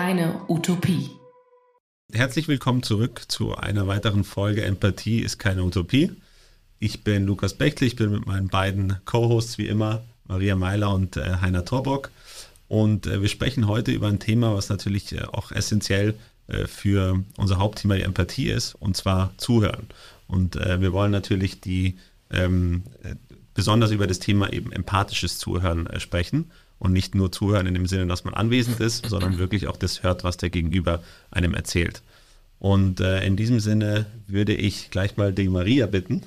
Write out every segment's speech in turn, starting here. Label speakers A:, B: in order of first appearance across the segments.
A: keine Utopie.
B: Herzlich willkommen zurück zu einer weiteren Folge Empathie ist keine Utopie. Ich bin Lukas Bechtle, ich bin mit meinen beiden Co-Hosts wie immer, Maria Meiler und Heiner Torbock. Und wir sprechen heute über ein Thema, was natürlich auch essentiell für unser Hauptthema die Empathie ist, und zwar Zuhören. Und wir wollen natürlich besonders über das Thema eben empathisches Zuhören sprechen und nicht nur zuhören in dem Sinne, dass man anwesend ist, sondern wirklich auch das hört, was der Gegenüber einem erzählt. Und in diesem Sinne würde ich gleich mal die Maria bitten,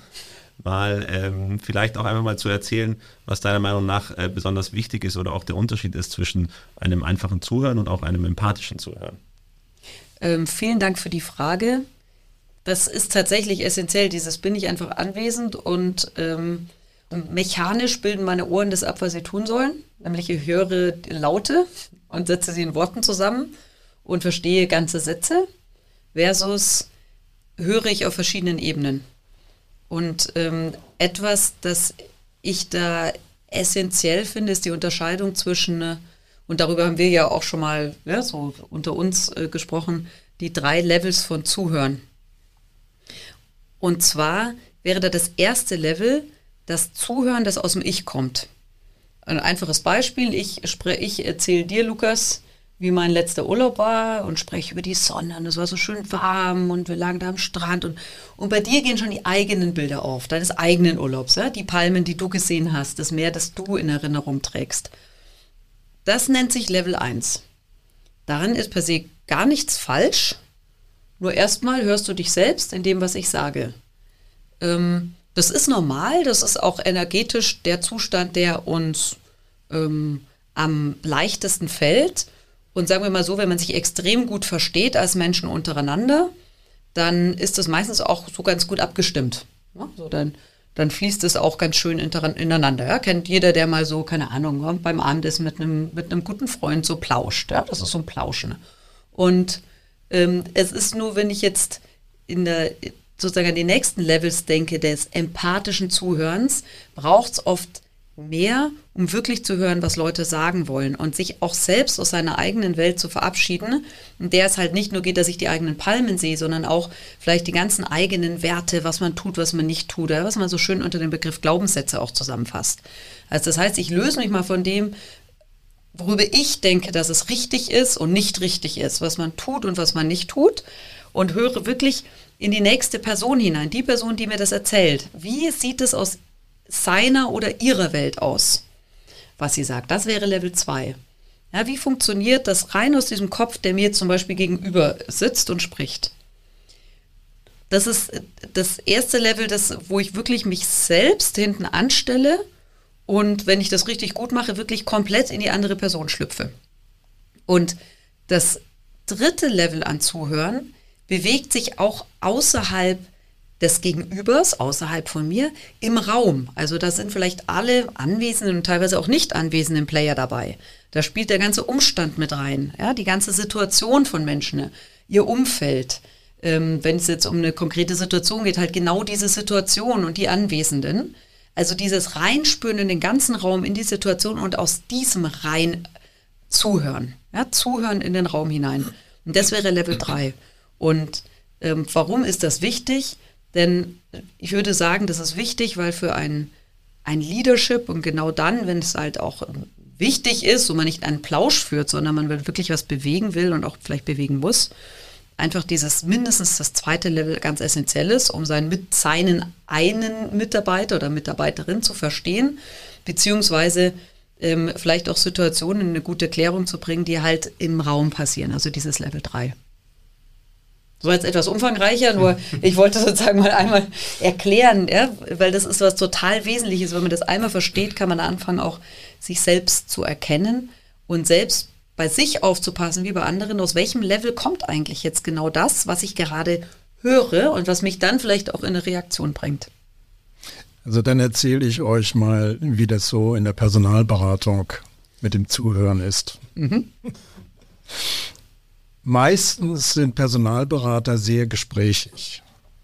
B: mal vielleicht auch einmal mal zu erzählen, was deiner Meinung nach besonders wichtig ist oder auch der Unterschied ist zwischen einem einfachen Zuhören und auch einem empathischen Zuhören.
C: Vielen Dank für die Frage. Das ist tatsächlich essentiell, bin ich einfach anwesend und mechanisch bilden meine Ohren das ab, was sie tun sollen. Nämlich ich höre Laute und setze sie in Worten zusammen und verstehe ganze Sätze versus höre ich auf verschiedenen Ebenen. Und etwas, das ich da essentiell finde, ist die Unterscheidung zwischen, und darüber haben wir ja auch schon mal so unter uns gesprochen, die 3 Levels von Zuhören. Und zwar wäre da das erste Level das Zuhören, das aus dem Ich kommt. Ein einfaches Beispiel, ich erzähle dir, Lukas, wie mein letzter Urlaub war und spreche über die Sonne und es war so schön warm und wir lagen da am Strand und bei dir gehen schon die eigenen Bilder auf, deines eigenen Urlaubs, ja? Die Palmen, die du gesehen hast, das Meer, das du in Erinnerung trägst. Das nennt sich Level 1. Daran ist per se gar nichts falsch, nur erstmal hörst du dich selbst in dem, was ich sage. Das ist normal, das ist auch energetisch der Zustand, der uns am leichtesten fällt. Und sagen wir mal so, wenn man sich extrem gut versteht als Menschen untereinander, dann ist das meistens auch so ganz gut abgestimmt. Ja, so dann fließt es auch ganz schön ineinander. Ja? Kennt jeder, der mal so, keine Ahnung, beim Abendessen mit einem guten Freund so plauscht. Ja? Das ist so ein Plauschen. Und es ist nur, wenn ich jetzt sozusagen an die nächsten Levels denke, des empathischen Zuhörens, braucht es oft mehr, um wirklich zu hören, was Leute sagen wollen und sich auch selbst aus seiner eigenen Welt zu verabschieden, in der es halt nicht nur geht, dass ich die eigenen Palmen sehe, sondern auch vielleicht die ganzen eigenen Werte, was man tut, was man nicht tut, was man so schön unter dem Begriff Glaubenssätze auch zusammenfasst. Also das heißt, ich löse mich mal von dem, worüber ich denke, dass es richtig ist und nicht richtig ist, was man tut und was man nicht tut, und höre wirklich in die nächste Person hinein, die Person, die mir das erzählt. Wie sieht es aus seiner oder ihrer Welt aus, was sie sagt? Das wäre Level 2. Ja, wie funktioniert das rein aus diesem Kopf, der mir zum Beispiel gegenüber sitzt und spricht? Das ist das erste Level, wo ich wirklich mich selbst hinten anstelle und wenn ich das richtig gut mache, wirklich komplett in die andere Person schlüpfe. Und das dritte Level an Zuhören bewegt sich auch außerhalb des Gegenübers, außerhalb von mir, im Raum. Also da sind vielleicht alle anwesenden und teilweise auch nicht anwesenden Player dabei. Da spielt der ganze Umstand mit rein, ja, die ganze Situation von Menschen, ihr Umfeld. Wenn es jetzt um eine konkrete Situation geht, halt genau diese Situation und die Anwesenden. Also dieses Reinspüren in den ganzen Raum, in die Situation und aus diesem rein zuhören. Ja, zuhören in den Raum hinein. Und das wäre Level 3. Und warum ist das wichtig? Denn ich würde sagen, das ist wichtig, weil für ein Leadership und genau dann, wenn es halt auch wichtig ist und man nicht einen Plausch führt, sondern man wirklich was bewegen will und auch vielleicht bewegen muss, einfach mindestens das zweite Level ganz essentiell ist, um seinen einen Mitarbeiter oder Mitarbeiterin zu verstehen, beziehungsweise vielleicht auch Situationen in eine gute Klärung zu bringen, die halt im Raum passieren, also dieses Level 3. So jetzt etwas umfangreicher, nur ich wollte sozusagen mal einmal erklären, ja, weil das ist was total Wesentliches. Wenn man das einmal versteht, kann man anfangen, auch sich selbst zu erkennen und selbst bei sich aufzupassen, wie bei anderen, aus welchem Level kommt eigentlich jetzt genau das, was ich gerade höre und was mich dann vielleicht auch in eine Reaktion bringt.
D: Also dann erzähle ich euch mal, wie das so in der Personalberatung mit dem Zuhören ist. Mhm. Meistens sind Personalberater sehr gesprächig.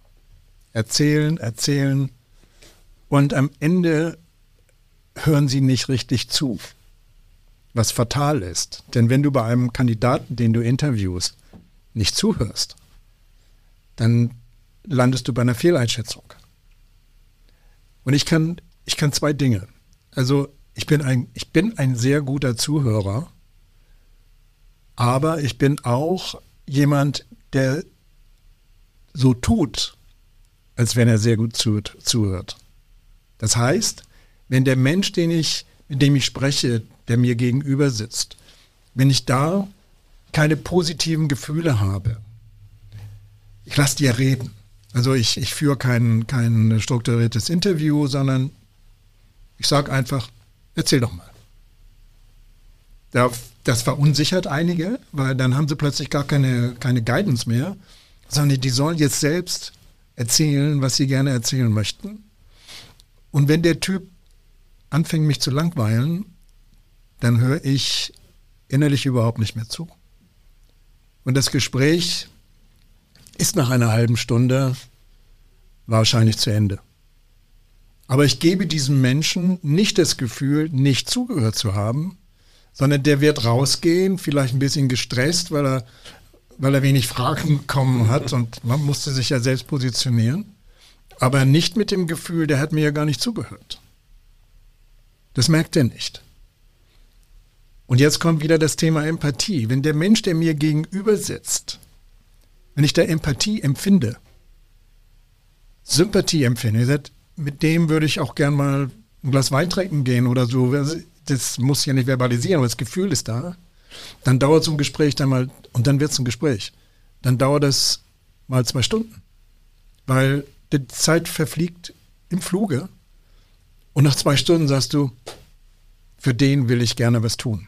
D: Erzählen und am Ende hören sie nicht richtig zu. was fatal ist. Denn wenn du bei einem Kandidaten, den du interviewst, nicht zuhörst, dann landest du bei einer Fehleinschätzung. Und ich kann 2 Dinge. Also ich bin ein sehr guter Zuhörer, aber ich bin auch jemand, der so tut, als wenn er sehr gut zuhört. Das heißt, wenn der Mensch, mit dem ich spreche, der mir gegenüber sitzt, wenn ich da keine positiven Gefühle habe, ich lasse dir reden. Also ich führe kein strukturiertes Interview, sondern ich sage einfach, erzähl doch mal. Das verunsichert einige, weil dann haben sie plötzlich gar keine Guidance mehr, sondern die sollen jetzt selbst erzählen, was sie gerne erzählen möchten. Und wenn der Typ anfängt, mich zu langweilen, dann höre ich innerlich überhaupt nicht mehr zu. Und das Gespräch ist nach einer halben Stunde wahrscheinlich zu Ende. Aber ich gebe diesem Menschen nicht das Gefühl, nicht zugehört zu haben, sondern der wird rausgehen, vielleicht ein bisschen gestresst, weil er wenig Fragen bekommen hat und man musste sich ja selbst positionieren, aber nicht mit dem Gefühl, der hat mir ja gar nicht zugehört. Das merkt er nicht. Und jetzt kommt wieder das Thema Empathie. Wenn der Mensch, der mir gegenüber sitzt, wenn ich da Empathie empfinde, Sympathie empfinde, mit dem würde ich auch gern mal ein Glas Wein trinken gehen oder so, das muss ich ja nicht verbalisieren, aber das Gefühl ist da, dann dauert so ein Gespräch dann mal, und dann wird es ein Gespräch, dann dauert es mal 2 Stunden, weil die Zeit verfliegt im Fluge und nach 2 Stunden sagst du, für den will ich gerne was tun.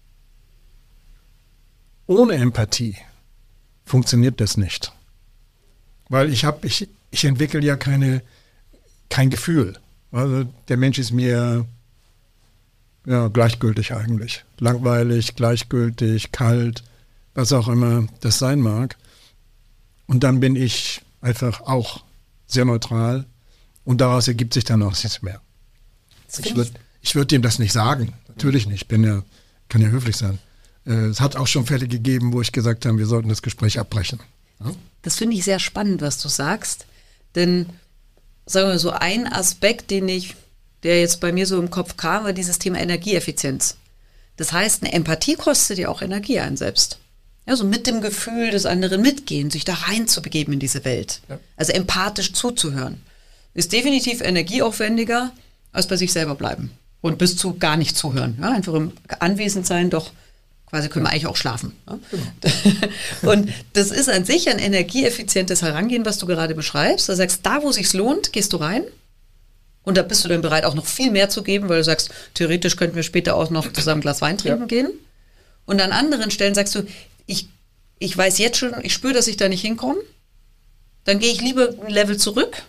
D: Ohne Empathie funktioniert das nicht. Weil ich entwickle ja kein Gefühl. Also der Mensch ist mir gleichgültig eigentlich. Langweilig, gleichgültig, kalt, was auch immer das sein mag. Und dann bin ich einfach auch sehr neutral und daraus ergibt sich dann auch nichts mehr. Ich würd dem das nicht sagen. Natürlich nicht. Kann ja höflich sein. Es hat auch schon Fälle gegeben, wo ich gesagt habe, wir sollten das Gespräch abbrechen. Ja?
C: Das finde ich sehr spannend, was du sagst. Denn, sagen wir so, ein Aspekt, der jetzt bei mir so im Kopf kam, war dieses Thema Energieeffizienz. Das heißt, eine Empathie kostet ja auch Energie ein selbst. Also mit dem Gefühl des anderen mitgehen, sich da reinzubegeben in diese Welt. Ja. Also empathisch zuzuhören. Ist definitiv energieaufwendiger, als bei sich selber bleiben. Und bis zu gar nicht zuhören. Ja, einfach im Anwesendsein doch, quasi können wir eigentlich auch schlafen. Ja? Genau. Und das ist an sich ein energieeffizientes Herangehen, was du gerade beschreibst. Da sagst, da wo sich's lohnt, gehst du rein. Und da bist du dann bereit, auch noch viel mehr zu geben, weil du sagst, theoretisch könnten wir später auch noch zusammen ein Glas Wein trinken gehen. Und an anderen Stellen sagst du, ich weiß jetzt schon, ich spüre, dass ich da nicht hinkomme. Dann gehe ich lieber ein Level zurück.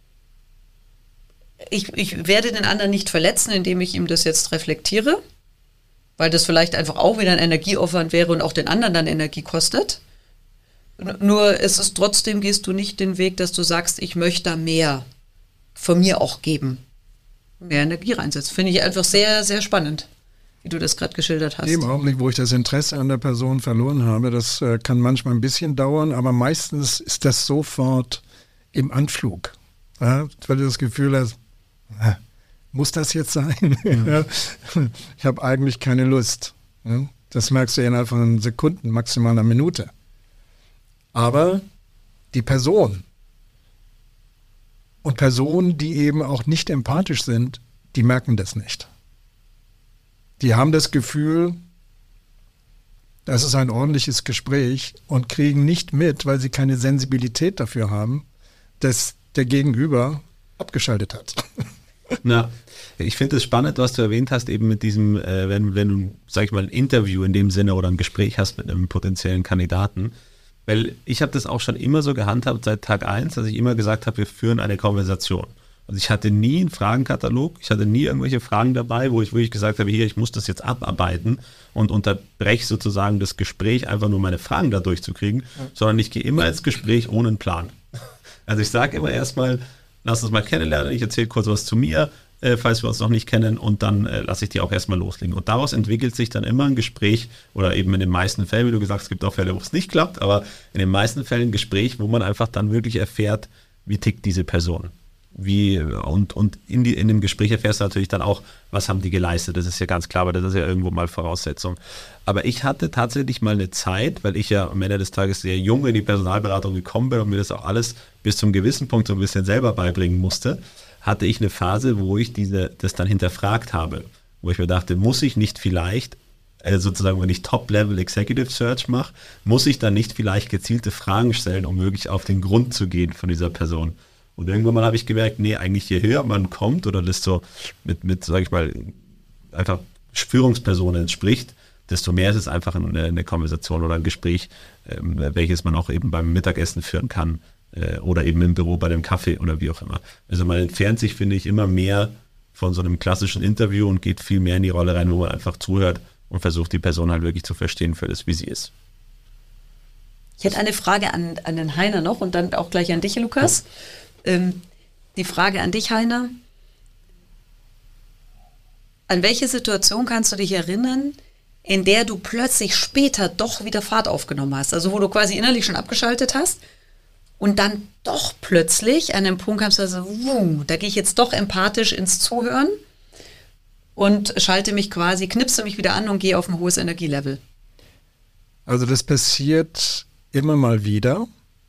C: Ich werde den anderen nicht verletzen, indem ich ihm das jetzt reflektiere, weil das vielleicht einfach auch wieder ein Energieaufwand wäre und auch den anderen dann Energie kostet. Nur es ist trotzdem, gehst du nicht den Weg, dass du sagst, ich möchte da mehr von mir auch geben. Mehr Energie reinsetzen. Finde ich einfach sehr, sehr spannend, wie du das gerade geschildert hast.
D: Im Augenblick, wo ich das Interesse an der Person verloren habe, das kann manchmal ein bisschen dauern, aber meistens ist das sofort im Anflug. Ja, weil du das Gefühl hast, muss das jetzt sein? Ja. Ich habe eigentlich keine Lust. Ja, das merkst du innerhalb von Sekunden, maximal einer Minute. Aber die Person und Personen, die eben auch nicht empathisch sind, die merken das nicht. Die haben das Gefühl, das ist ein ordentliches Gespräch und kriegen nicht mit, weil sie keine Sensibilität dafür haben, dass der Gegenüber abgeschaltet hat.
B: Na, ich finde es spannend, was du erwähnt hast, eben mit diesem, wenn du, sag ich mal, ein Interview in dem Sinne oder ein Gespräch hast mit einem potenziellen Kandidaten, weil ich habe das auch schon immer so gehandhabt seit Tag 1, dass ich immer gesagt habe, wir führen eine Konversation. Also ich hatte nie einen Fragenkatalog, ich hatte nie irgendwelche Fragen dabei, wo ich gesagt habe, hier, ich muss das jetzt abarbeiten und unterbreche sozusagen das Gespräch, einfach nur meine Fragen da durchzukriegen, sondern ich gehe immer ins Gespräch ohne einen Plan. Also ich sage immer erstmal, lass uns mal kennenlernen, ich erzähle kurz was zu mir, falls wir uns noch nicht kennen, und dann lasse ich die auch erstmal loslegen. Und daraus entwickelt sich dann immer ein Gespräch, oder eben in den meisten Fällen, wie du gesagt hast, es gibt auch Fälle, wo es nicht klappt, aber in den meisten Fällen ein Gespräch, wo man einfach dann wirklich erfährt, wie tickt diese Person. Und in dem Gespräch erfährst du natürlich dann auch, was haben die geleistet. Das ist ja ganz klar, weil das ist ja irgendwo mal Voraussetzung. Aber ich hatte tatsächlich mal eine Zeit, weil ich ja am Ende des Tages sehr jung in die Personalberatung gekommen bin und mir das auch alles bis zum gewissen Punkt so ein bisschen selber beibringen musste, hatte ich eine Phase, wo ich das dann hinterfragt habe. Wo ich mir dachte, muss ich nicht vielleicht, sozusagen, wenn ich Top-Level Executive Search mache, muss ich dann nicht vielleicht gezielte Fragen stellen, um wirklich auf den Grund zu gehen von dieser Person. Und irgendwann mal habe ich gemerkt, nee, eigentlich je höher man kommt oder desto mit sage ich mal, einfach Führungspersonen spricht, desto mehr ist es einfach eine Konversation oder ein Gespräch, welches man auch eben beim Mittagessen führen kann oder eben im Büro bei dem Kaffee oder wie auch immer. Also man entfernt sich, finde ich, immer mehr von so einem klassischen Interview und geht viel mehr in die Rolle rein, wo man einfach zuhört und versucht, die Person halt wirklich zu verstehen für das, wie sie ist.
C: Ich hätte eine Frage an den Heiner noch und dann auch gleich an dich, Lukas. Die Frage an dich, Heiner. An welche Situation kannst du dich erinnern, in der du plötzlich später doch wieder Fahrt aufgenommen hast? Also wo du quasi innerlich schon abgeschaltet hast und dann doch plötzlich an einem Punkt kamst, also da gehe ich jetzt doch empathisch ins Zuhören und knipse mich wieder an und gehe auf ein hohes Energielevel.
D: Also das passiert immer mal wieder.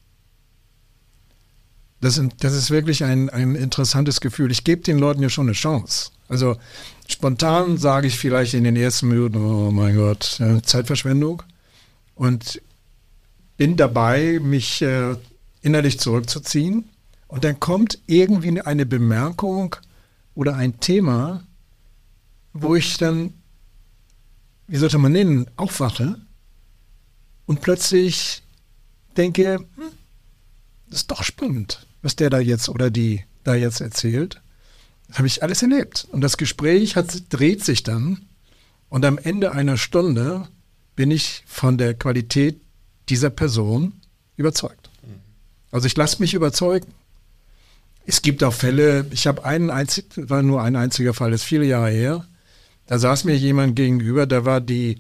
D: Das ist wirklich ein interessantes Gefühl. Ich gebe den Leuten ja schon eine Chance. Also spontan sage ich vielleicht in den ersten Minuten, oh mein Gott, Zeitverschwendung. Und bin dabei, mich innerlich zurückzuziehen. Und dann kommt irgendwie eine Bemerkung oder ein Thema, wo ich dann, wie sollte man nennen, aufwache und plötzlich denke, das ist doch spannend, was der da jetzt oder die da jetzt erzählt. Das habe ich alles erlebt. Und das Gespräch dreht sich dann und am Ende einer Stunde bin ich von der Qualität dieser Person überzeugt. Also ich lasse mich überzeugen. Es gibt auch Fälle, war nur ein einziger Fall, das ist viele Jahre her, da saß mir jemand gegenüber, da war der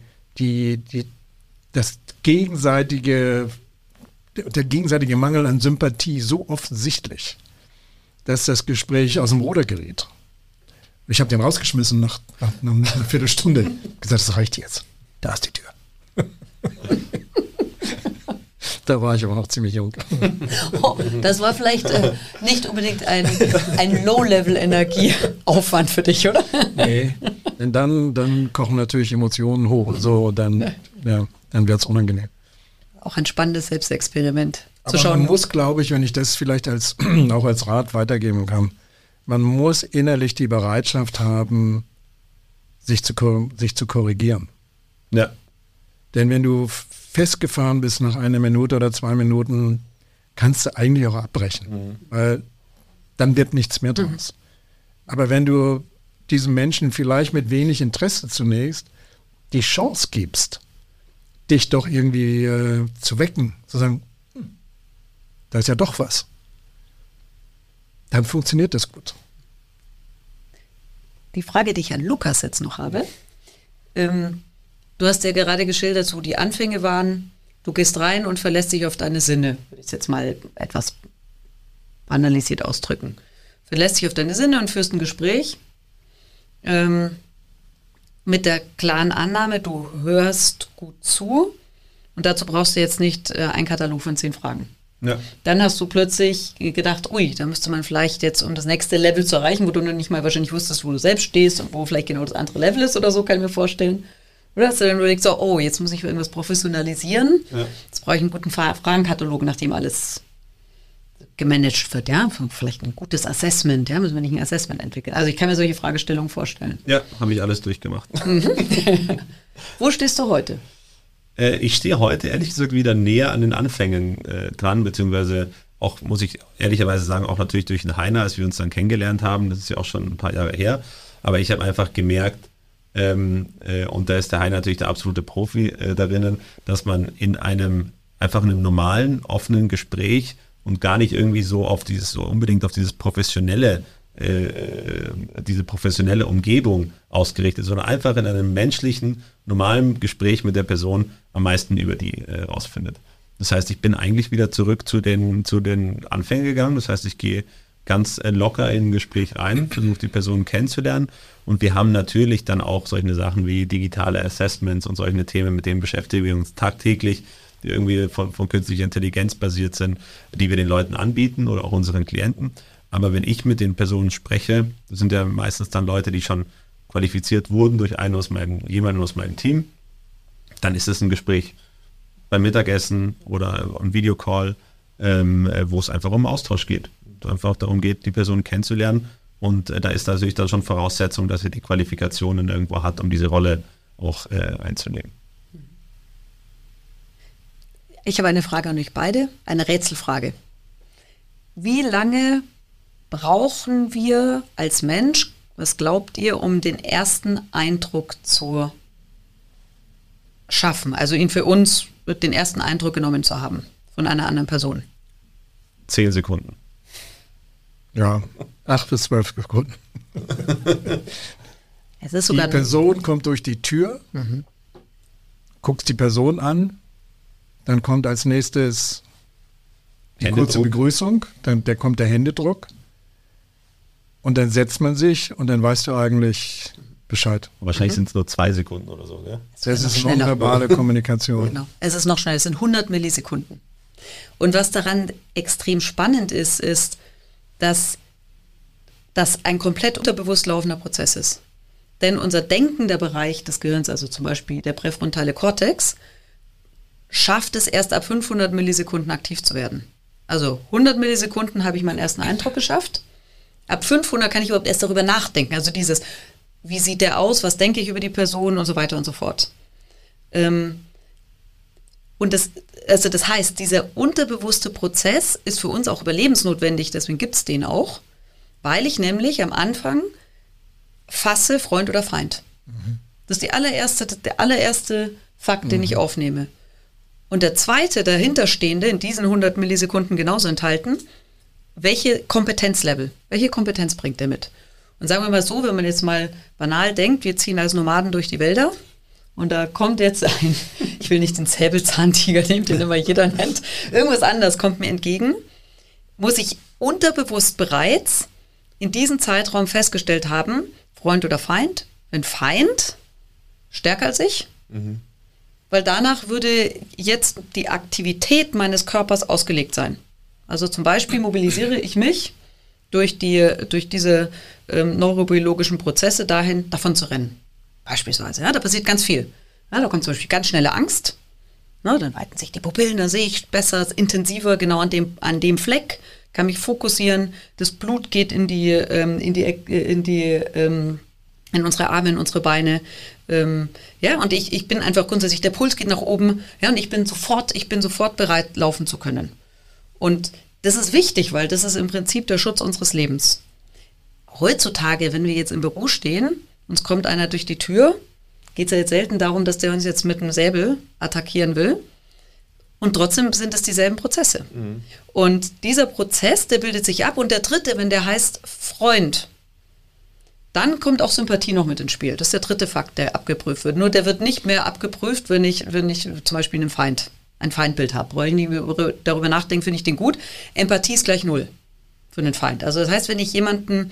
D: gegenseitige Mangel an Sympathie so offensichtlich, dass das Gespräch aus dem Ruder gerät. Ich habe den rausgeschmissen nach einer Viertelstunde. Gesagt, das reicht jetzt. Da ist die Tür. Da war ich aber noch ziemlich jung.
C: Oh, das war vielleicht nicht unbedingt ein Low-Level-Energieaufwand für dich, oder?
D: Nee, denn dann kochen natürlich Emotionen hoch. So, dann wird es unangenehm.
C: Auch ein spannendes Selbstexperiment
D: zu schauen. Man muss, glaube ich, wenn ich das vielleicht auch als Rat weitergeben kann, man muss innerlich die Bereitschaft haben, sich zu korrigieren.
B: Ja.
D: Denn wenn du festgefahren bist nach 1 Minute oder 2 Minuten, kannst du eigentlich auch abbrechen, weil dann wird nichts mehr draus. Aber wenn du diesem Menschen vielleicht mit wenig Interesse zunächst die Chance gibst, dich doch irgendwie zu wecken, zu sagen, da ist ja doch was, dann funktioniert das gut.
C: Die Frage, die ich an Lukas jetzt noch habe, du hast ja gerade geschildert, so die Anfänge waren, du gehst rein und verlässt dich auf deine Sinne. Würde ich jetzt mal etwas banalisiert ausdrücken. Verlässt dich auf deine Sinne und führst ein Gespräch mit der klaren Annahme, du hörst gut zu und dazu brauchst du jetzt nicht einen Katalog von 10 Fragen.
B: Ja.
C: Dann hast du plötzlich gedacht, da müsste man vielleicht jetzt, um das nächste Level zu erreichen, wo du noch nicht mal wahrscheinlich wusstest, wo du selbst stehst und wo vielleicht genau das andere Level ist oder so, kann ich mir vorstellen. Oder hast du dann überlegt, so, jetzt muss ich irgendwas professionalisieren. Ja. Jetzt brauche ich einen guten Fragenkatalog, nachdem alles gemanagt wird, ja, vielleicht ein gutes Assessment, ja, müssen wir nicht ein Assessment entwickeln. Also ich kann mir solche Fragestellungen vorstellen.
B: Ja, habe ich alles durchgemacht.
C: Wo stehst du heute?
B: Ich stehe heute ehrlich gesagt wieder näher an den Anfängen dran, beziehungsweise auch, muss ich ehrlicherweise sagen, auch natürlich durch den Heiner, als wir uns dann kennengelernt haben, das ist ja auch schon ein paar Jahre her, aber ich habe einfach gemerkt, und da ist der Heiner natürlich der absolute Profi darin, dass man in einem normalen, offenen Gespräch und gar nicht irgendwie so unbedingt auf dieses professionelle diese professionelle Umgebung ausgerichtet, sondern einfach in einem menschlichen, normalen Gespräch mit der Person am meisten über die rausfindet. Das heißt, ich bin eigentlich wieder zurück zu den Anfängen gegangen. Das heißt, ich gehe ganz locker in ein Gespräch rein, versuche die Person kennenzulernen und wir haben natürlich dann auch solche Sachen wie digitale Assessments und solche Themen, mit denen beschäftigen wir uns tagtäglich, die irgendwie von künstlicher Intelligenz basiert sind, die wir den Leuten anbieten oder auch unseren Klienten. Aber wenn ich mit den Personen spreche, das sind ja meistens dann Leute, die schon qualifiziert wurden durch jemanden aus meinem Team, dann ist es ein Gespräch beim Mittagessen oder ein Videocall, wo es einfach um Austausch geht. Einfach darum geht, die Person kennenzulernen. Und da ist natürlich dann schon Voraussetzung, dass sie die Qualifikationen irgendwo hat, um diese Rolle auch einzunehmen.
C: Ich habe eine Frage an euch beide, eine Rätselfrage. Wie lange brauchen wir als Mensch, was glaubt ihr, um den ersten Eindruck zu schaffen? Also ihn für uns den ersten Eindruck genommen zu haben von einer anderen Person.
B: 10 Sekunden.
D: Ja, 8 bis 12 Sekunden.
C: Es ist sogar
D: die Person kommt durch die Tür, guckst die Person an, dann kommt als nächstes die kurze Begrüßung, dann kommt der Händedruck und dann setzt man sich und dann weißt du eigentlich Bescheid.
B: Wahrscheinlich sind es nur 2 Sekunden oder so, gell?
D: Das ist nonverbale Kommunikation.
C: Genau. Es ist noch schneller, es sind 100 Millisekunden. Und was daran extrem spannend ist, dass das ein komplett unterbewusst laufender Prozess ist. Denn unser denkender Bereich des Gehirns, also zum Beispiel der präfrontale Kortex, schafft es erst ab 500 Millisekunden aktiv zu werden. Also 100 Millisekunden habe ich meinen ersten Eindruck geschafft. Ab 500 kann ich überhaupt erst darüber nachdenken. Also dieses, wie sieht der aus, was denke ich über die Person und so weiter und so fort. Und das heißt, dieser unterbewusste Prozess ist für uns auch überlebensnotwendig, deswegen gibt es den auch, weil ich nämlich am Anfang fasse Freund oder Feind. Das ist der allererste Fakt, den ich aufnehme. Und der zweite, dahinterstehende, in diesen 100 Millisekunden genauso enthalten, welche Kompetenz bringt der mit? Und sagen wir mal so, wenn man jetzt mal banal denkt, wir ziehen als Nomaden durch die Wälder und da kommt jetzt ich will nicht den Säbelzahntiger nehmen, den immer jeder nennt, irgendwas anderes kommt mir entgegen, muss ich unterbewusst bereits in diesem Zeitraum festgestellt haben, Freund oder Feind, wenn Feind, stärker als ich, weil danach würde jetzt die Aktivität meines Körpers ausgelegt sein. Also zum Beispiel mobilisiere ich mich durch diese neurobiologischen Prozesse davon zu rennen. Beispielsweise, ja, da passiert ganz viel. Ja, da kommt zum Beispiel ganz schnelle Angst. Na, dann weiten sich die Pupillen, da sehe ich besser, intensiver, genau an dem Fleck, kann mich fokussieren. Das Blut geht in unsere Arme, in unsere Beine. Ja, und ich bin einfach grundsätzlich, der Puls geht nach oben. Ja, und ich bin sofort bereit, laufen zu können. Und das ist wichtig, weil das ist im Prinzip der Schutz unseres Lebens. Heutzutage, wenn wir jetzt im Büro stehen, uns kommt einer durch die Tür, geht es ja jetzt selten darum, dass der uns jetzt mit einem Säbel attackieren will. Und trotzdem sind es dieselben Prozesse. Und dieser Prozess, der bildet sich ab. Und der dritte, wenn der heißt Freund, dann kommt auch Sympathie noch mit ins Spiel. Das ist der dritte Fakt, der abgeprüft wird. Nur der wird nicht mehr abgeprüft, wenn ich zum Beispiel ein Feindbild habe. Weil ich nicht darüber nachdenke, finde ich den gut. Empathie ist gleich 0 für den Feind. Also das heißt, wenn ich jemanden,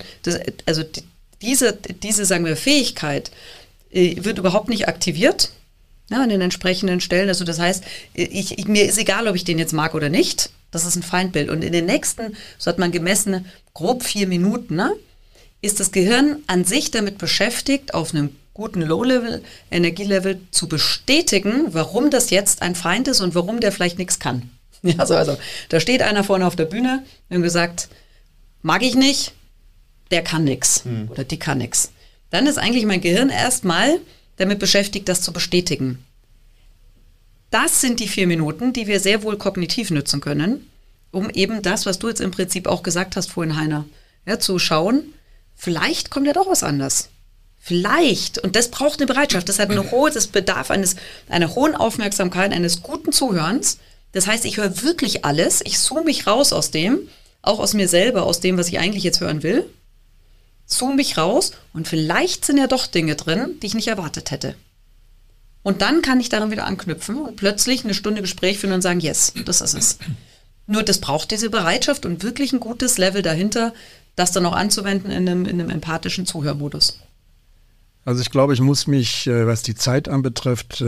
C: diese sagen wir, Fähigkeit wird überhaupt nicht aktiviert, ja, an den entsprechenden Stellen. Also das heißt, mir ist egal, ob ich den jetzt mag oder nicht. Das ist ein Feindbild. Und in den nächsten, so hat man gemessen, grob 4 Minuten, ne, ist das Gehirn an sich damit beschäftigt, auf einem guten Low-Level-Energielevel zu bestätigen, warum das jetzt ein Feind ist und warum der vielleicht nichts kann. Ja, also da steht einer vorne auf der Bühne und gesagt, mag ich nicht, der kann nichts oder die kann nichts. Dann ist eigentlich mein Gehirn erstmal damit beschäftigt, das zu bestätigen. Das sind die 4 Minuten, die wir sehr wohl kognitiv nutzen können, um eben das, was du jetzt im Prinzip auch gesagt hast vorhin, Heiner, ja, zu schauen, vielleicht kommt ja doch was anderes. Vielleicht. Und das braucht eine Bereitschaft. Das bedarf einer hohen Aufmerksamkeit, eines guten Zuhörens. Das heißt, ich höre wirklich alles. Ich zoome mich raus aus dem, auch aus mir selber, aus dem, was ich eigentlich jetzt hören will. zoome ich raus und vielleicht sind ja doch Dinge drin, die ich nicht erwartet hätte. Und dann kann ich daran wieder anknüpfen und plötzlich eine Stunde Gespräch führen und sagen, yes, das ist es. Nur das braucht diese Bereitschaft und wirklich ein gutes Level dahinter, das dann auch anzuwenden in einem empathischen Zuhörmodus.
D: Also ich glaube, ich muss mich, was die Zeit anbetrifft,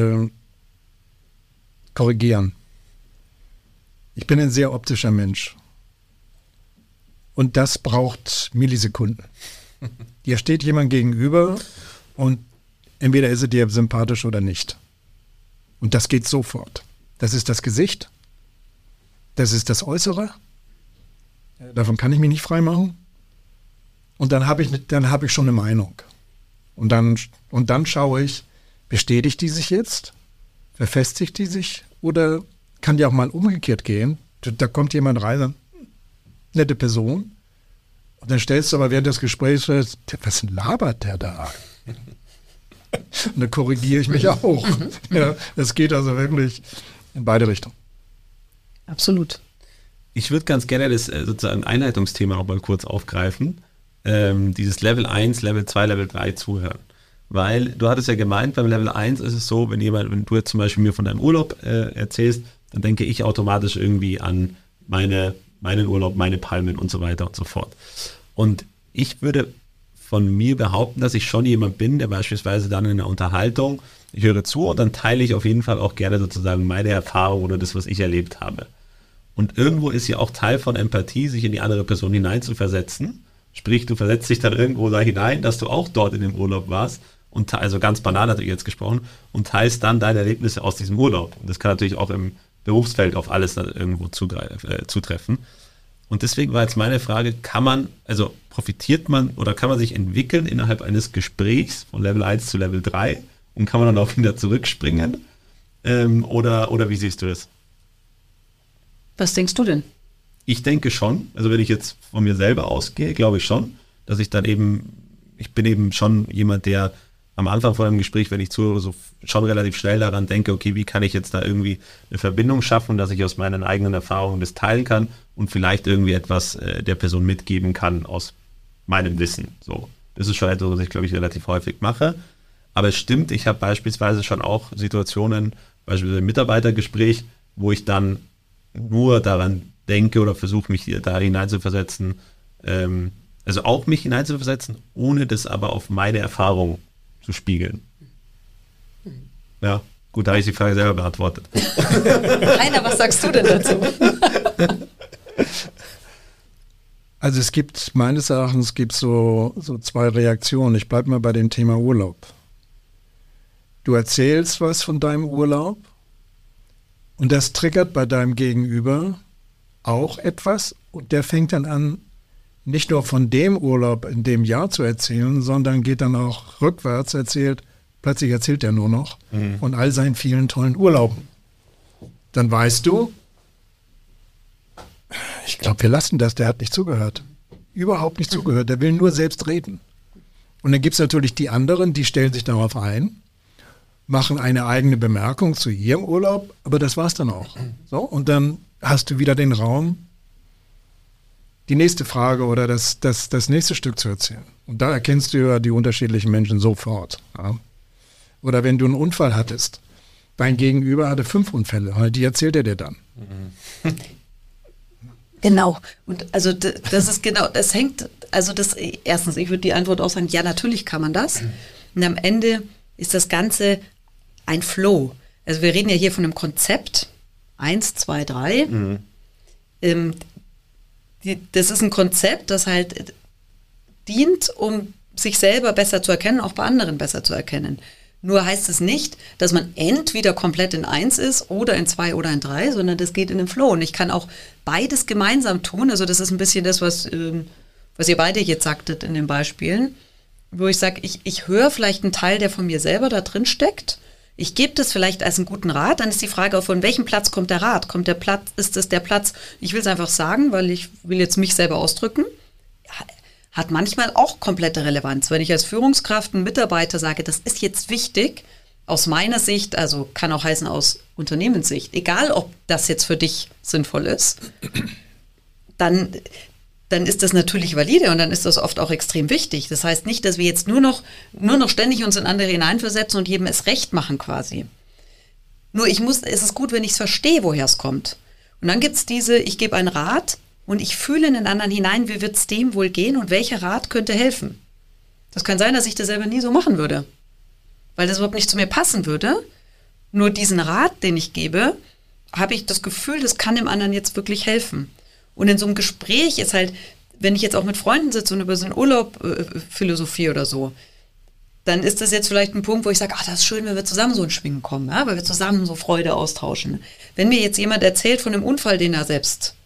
D: korrigieren. Ich bin ein sehr optischer Mensch. Und das braucht Millisekunden. Dir steht jemand gegenüber und entweder ist er dir sympathisch oder nicht. Und das geht sofort. Das ist das Gesicht. Das ist das Äußere. Davon kann ich mich nicht freimachen. Und dann habe ich schon eine Meinung. Und dann schaue ich, bestätigt die sich jetzt? Verfestigt die sich? Oder kann die auch mal umgekehrt gehen? Da kommt jemand rein, nette Person. Und dann stellst du aber während des Gesprächs fest, was labert der da? Und dann korrigiere ich mich auch. Ja, es geht also wirklich in beide Richtungen.
C: Absolut.
B: Ich würde ganz gerne das sozusagen Einleitungsthema noch mal kurz aufgreifen. Dieses Level 1, Level 2, Level 3 zuhören. Weil du hattest ja gemeint, beim Level 1 ist es so, wenn du jetzt zum Beispiel mir von deinem Urlaub erzählst, dann denke ich automatisch irgendwie an meinen Urlaub, meine Palmen und so weiter und so fort. Und ich würde von mir behaupten, dass ich schon jemand bin, der beispielsweise dann in einer Unterhaltung, ich höre zu und dann teile ich auf jeden Fall auch gerne sozusagen meine Erfahrung oder das, was ich erlebt habe. Und irgendwo ist ja auch Teil von Empathie, sich in die andere Person hineinzuversetzen. Sprich, du versetzt dich dann irgendwo da hinein, dass du auch dort in dem Urlaub warst und also ganz banal natürlich jetzt gesprochen und teilst dann deine Erlebnisse aus diesem Urlaub. Und das kann natürlich auch im Berufsfeld auf alles irgendwo zutreffen. Und deswegen war jetzt meine Frage, profitiert man oder kann man sich entwickeln innerhalb eines Gesprächs von Level 1 zu Level 3 und kann man dann auch wieder zurückspringen? Oder wie siehst du das?
C: Was denkst du denn?
B: Ich denke schon, also wenn ich jetzt von mir selber ausgehe, glaube ich schon, dass ich dann ich bin eben schon jemand, der am Anfang von einem Gespräch, wenn ich zuhöre, so schon relativ schnell daran denke, okay, wie kann ich jetzt da irgendwie eine Verbindung schaffen, dass ich aus meinen eigenen Erfahrungen das teilen kann und vielleicht irgendwie etwas der Person mitgeben kann aus meinem Wissen. So, das ist schon etwas, was ich, glaube ich, relativ häufig mache. Aber es stimmt, ich habe beispielsweise schon auch Situationen, beispielsweise im Mitarbeitergespräch, wo ich dann nur daran denke oder versuche, mich da hineinzuversetzen, also auch mich hineinzuversetzen, ohne das aber auf meine Erfahrung zu spiegeln. Ja, gut, da habe ich die Frage selber beantwortet.
C: Heiner, was sagst du denn dazu?
D: Also es gibt meines Erachtens so zwei Reaktionen. Ich bleibe mal bei dem Thema Urlaub. Du erzählst was von deinem Urlaub und das triggert bei deinem Gegenüber auch etwas und der fängt dann an, nicht nur von dem Urlaub in dem Jahr zu erzählen, sondern geht dann auch rückwärts, plötzlich erzählt er nur noch von all seinen vielen tollen Urlauben. Dann weißt du, ich glaube, wir lassen das, der hat nicht zugehört. Überhaupt nicht zugehört, der will nur selbst reden. Und dann gibt es natürlich die anderen, die stellen sich darauf ein, machen eine eigene Bemerkung zu ihrem Urlaub, aber das war's dann auch. So, und dann hast du wieder den Raum, die nächste Frage oder das nächste Stück zu erzählen. Und da erkennst du ja die unterschiedlichen Menschen sofort. Ja. Oder wenn du einen Unfall hattest, dein Gegenüber hatte 5 Unfälle, die erzählt er dir dann.
C: Genau. Und also das ist genau, das hängt, also erstens, ich würde die Antwort auch sagen, ja, natürlich kann man das. Und am Ende ist das Ganze ein Flow. Also wir reden ja hier von einem Konzept, 1, 2, 3. Das ist ein Konzept, das halt dient, um sich selber besser zu erkennen, auch bei anderen besser zu erkennen. Nur heißt es nicht, dass man entweder komplett in 1 ist oder in 2 oder in 3, sondern das geht in den Flow. Und ich kann auch beides gemeinsam tun. Also das ist ein bisschen das, was ihr beide jetzt sagtet in den Beispielen, wo ich sage, ich höre vielleicht einen Teil, der von mir selber da drin steckt. Ich gebe das vielleicht als einen guten Rat, dann ist die Frage, von welchem Platz kommt der Rat? Ist das der Platz, ich will es einfach sagen, weil ich will jetzt mich selber ausdrücken, hat manchmal auch komplette Relevanz. Wenn ich als Führungskraft einen Mitarbeiter sage, das ist jetzt wichtig, aus meiner Sicht, also kann auch heißen aus Unternehmenssicht, egal ob das jetzt für dich sinnvoll ist, dann dann ist das natürlich valide und dann ist das oft auch extrem wichtig. Das heißt nicht, dass wir jetzt nur noch ständig uns in andere hineinversetzen und jedem es recht machen quasi. Nur es ist gut, wenn ich es verstehe, woher es kommt. Und dann gibt es ich gebe einen Rat und ich fühle in den anderen hinein, wie wird es dem wohl gehen und welcher Rat könnte helfen. Das kann sein, dass ich das selber nie so machen würde, weil das überhaupt nicht zu mir passen würde. Nur diesen Rat, den ich gebe, habe ich das Gefühl, das kann dem anderen jetzt wirklich helfen. Und in so einem Gespräch ist halt, wenn ich jetzt auch mit Freunden sitze und über so einen Urlaub Philosophie oder so, dann ist das jetzt vielleicht ein Punkt, wo ich sage, das ist schön, wenn wir zusammen so in Schwingen kommen, ja? Weil wir zusammen so Freude austauschen. Wenn mir jetzt jemand erzählt von einem Unfall, den er selbst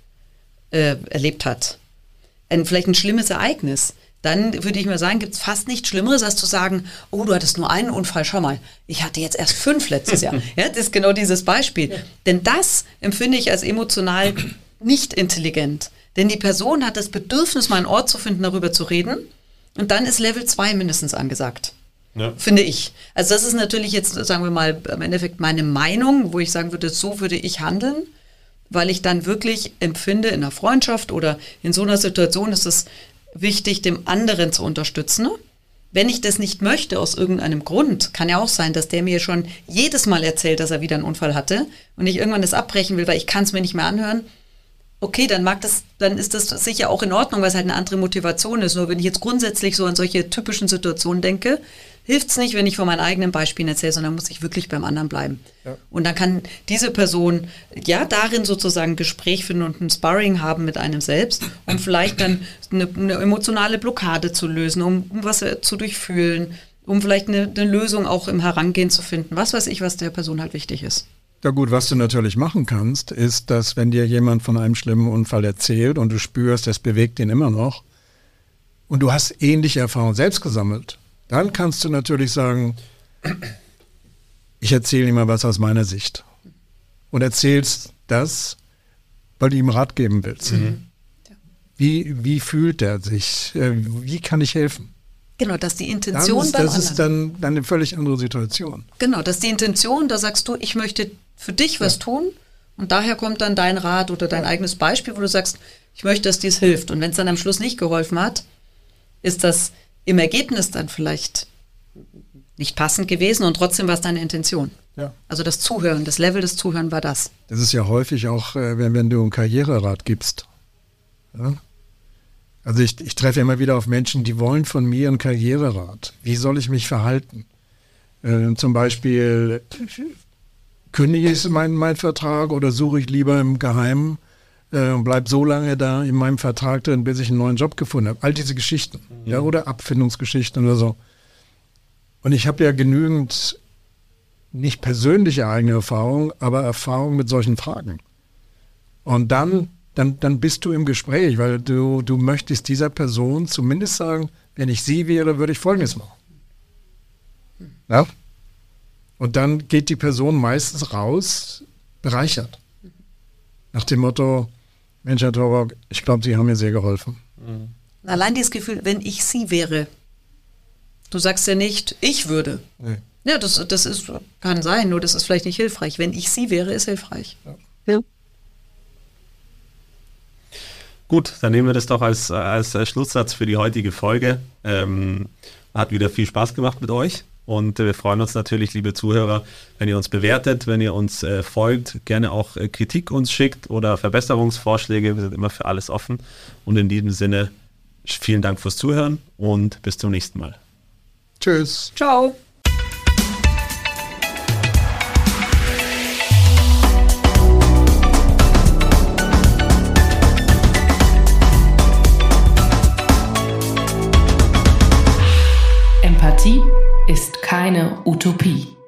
C: erlebt hat, vielleicht ein schlimmes Ereignis, dann würde ich mal sagen, gibt es fast nichts Schlimmeres, als zu sagen, oh, du hattest nur einen Unfall, schau mal, ich hatte jetzt erst 5 letztes Jahr. Ja, das ist genau dieses Beispiel. Ja. Denn das empfinde ich als emotional nicht intelligent. Denn die Person hat das Bedürfnis, mal einen Ort zu finden, darüber zu reden. Und dann ist Level 2 mindestens angesagt. Ja. Finde ich. Also das ist natürlich jetzt, sagen wir mal, im Endeffekt meine Meinung, wo ich sagen würde, so würde ich handeln, weil ich dann wirklich empfinde, in einer Freundschaft oder in so einer Situation ist es wichtig, dem anderen zu unterstützen. Wenn ich das nicht möchte, aus irgendeinem Grund, kann ja auch sein, dass der mir schon jedes Mal erzählt, dass er wieder einen Unfall hatte und ich irgendwann das abbrechen will, weil ich kann es mir nicht mehr anhören. Okay, dann ist das sicher auch in Ordnung, weil es halt eine andere Motivation ist. Nur wenn ich jetzt grundsätzlich so an solche typischen Situationen denke, hilft es nicht, wenn ich von meinen eigenen Beispielen erzähle, sondern muss ich wirklich beim anderen bleiben. Ja. Und dann kann diese Person darin sozusagen ein Gespräch finden und ein Sparring haben mit einem selbst, um vielleicht dann eine emotionale Blockade zu lösen, um was zu durchfühlen, um vielleicht eine Lösung auch im Herangehen zu finden. Was weiß ich, was der Person halt wichtig ist.
D: Ja gut, was du natürlich machen kannst, ist, dass wenn dir jemand von einem schlimmen Unfall erzählt und du spürst, das bewegt ihn immer noch und du hast ähnliche Erfahrungen selbst gesammelt, dann kannst du natürlich sagen, ich erzähle ihm mal was aus meiner Sicht und erzählst das, weil du ihm Rat geben willst. Mhm. Wie fühlt er sich? Wie kann ich helfen?
C: Genau, dass die Intention
D: das ist dann eine völlig andere Situation.
C: Genau, dass die Intention, da sagst du, ich möchte für dich was tun und daher kommt dann dein Rat oder dein eigenes Beispiel, wo du sagst, ich möchte, dass dies hilft. Und wenn es dann am Schluss nicht geholfen hat, ist das im Ergebnis dann vielleicht nicht passend gewesen und trotzdem war es deine Intention. Ja. Also das Zuhören, das Level des Zuhören war das.
D: Das ist ja häufig auch, wenn du einen Karriererat gibst. Ja? Also ich treffe immer wieder auf Menschen, die wollen von mir einen Karriererat. Wie soll ich mich verhalten? Zum Beispiel, kündige ich meinen Vertrag oder suche ich lieber im Geheimen und bleibe so lange da in meinem Vertrag drin, bis ich einen neuen Job gefunden habe. All diese Geschichten, ja, oder Abfindungsgeschichten oder so. Und ich habe ja genügend, nicht persönliche eigene Erfahrung, aber Erfahrung mit solchen Fragen. Und dann bist du im Gespräch, weil du möchtest dieser Person zumindest sagen, wenn ich sie wäre, würde ich Folgendes machen. Ja? Und dann geht die Person meistens raus, bereichert. Nach dem Motto, Mensch, Herr Torborg, ich glaube, Sie haben mir sehr geholfen.
C: Allein dieses Gefühl, wenn ich sie wäre. Du sagst ja nicht, ich würde. Nee. Ja, das kann sein, nur das ist vielleicht nicht hilfreich. Wenn ich sie wäre, ist hilfreich. Ja.
B: Gut, dann nehmen wir das doch als Schlusssatz für die heutige Folge. Hat wieder viel Spaß gemacht mit euch und wir freuen uns natürlich, liebe Zuhörer, wenn ihr uns bewertet, wenn ihr uns folgt, gerne auch Kritik uns schickt oder Verbesserungsvorschläge. Wir sind immer für alles offen und in diesem Sinne vielen Dank fürs Zuhören und bis zum nächsten Mal.
D: Tschüss.
C: Ciao.
A: Empathie ist keine Utopie.